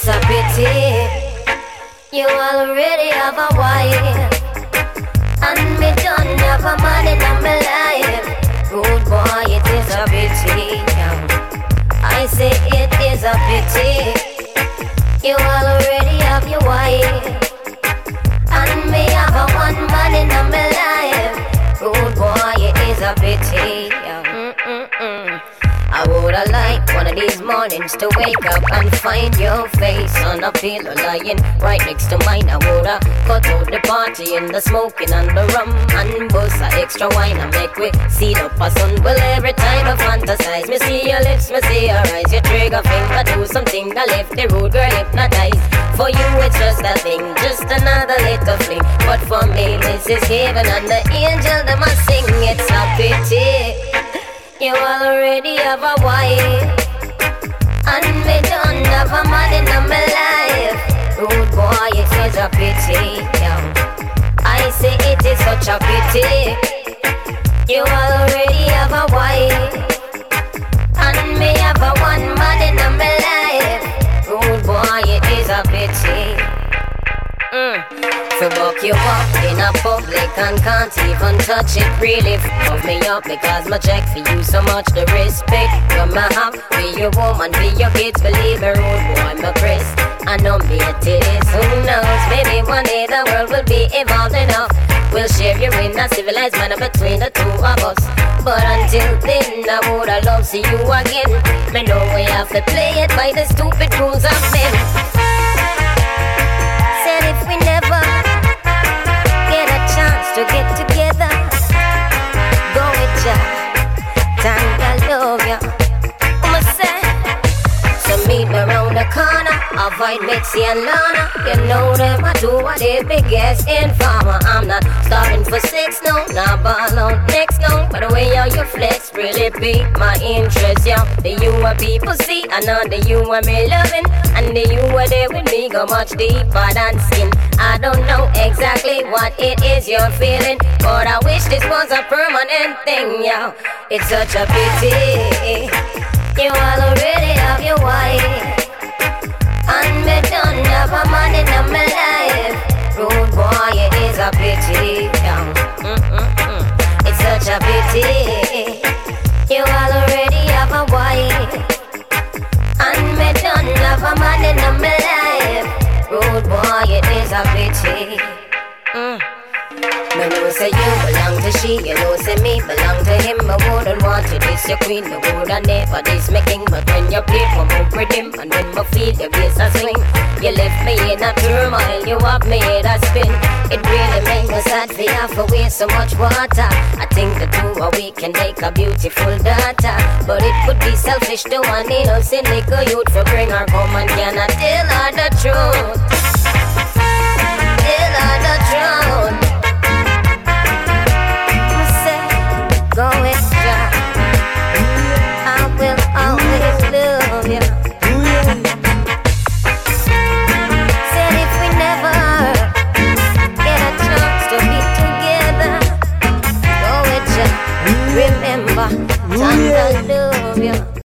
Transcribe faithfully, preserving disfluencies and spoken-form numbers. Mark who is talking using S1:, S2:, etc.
S1: it's a pity. You already have a wife, and me don't have a man in my life. Good boy, it is a pity. I say it is a pity. You already have your wife, and me have a one man in my life. Good boy, it is a pity. Mm-mm-mm. I woulda liked one of these mornings to wake up and find your face on a pillow lying right next to mine. I woulda cut out the party and the smoking and the rum and bust a extra wine and make we see up a sun. Well, every time I fantasize, me see your lips, me see your eyes, your trigger finger do something that left the road girl hypnotized. For you it's just a thing, just another little fling. But for me this is heaven and the angel that must sing. It's a pity you already have a wife, and me don't have a man in my life. Rude boy, it is a pity. I say it is such a pity. You already have a wife, and me have a one man in my life. Rude boy, it is a pity. Mm. To buck you up in a public and can't even touch it. Really f*** me up because my check for you so much. The respect you may have for your woman, for your kids. Believe me, rude boy, my Chris, I know me it is. Who knows, maybe one day the world will be evolved enough. We'll share you in a civilized manner between the two of us. But until then, I woulda loved to see you again. Me know we have to play it by the stupid rules of men. Said if we never get a chance to get together, go with ya, thank I love ya. I'ma say, so meet me round the corner, avoid Mitzi and Lana. You know them, I do what they biggest informer. I'm not starving for sex, no, not ball out next, no. But the way how you flex really pique my interest, yeah. The you what people see, I know the you what me loving, and the you what there with me go much deeper than skin. I don't know exactly what it is you're feeling, but I wish this was a permanent thing, yeah. It's such a pity you already have your wife, and me don't have a man in my life. Rude boy, it is a pity, yeah. Mm-mm-mm. It's such a pity you already have a wife, and me don't have a man in my life. Rude boy, it is a pity. Mm. Me know say you belong to she, you know say me belong to him. I wouldn't want to diss your queen, I woulda never diss my king. But when you play for my rhythm, and when my feet your bass a swing, you left me in a turmoil, you have made a spin. It really made me sad for you have to waste so much water. I think the two of we can make a beautiful daughter, but it would be selfish to one innocent little youth for bring her home and cannot tell her the truth.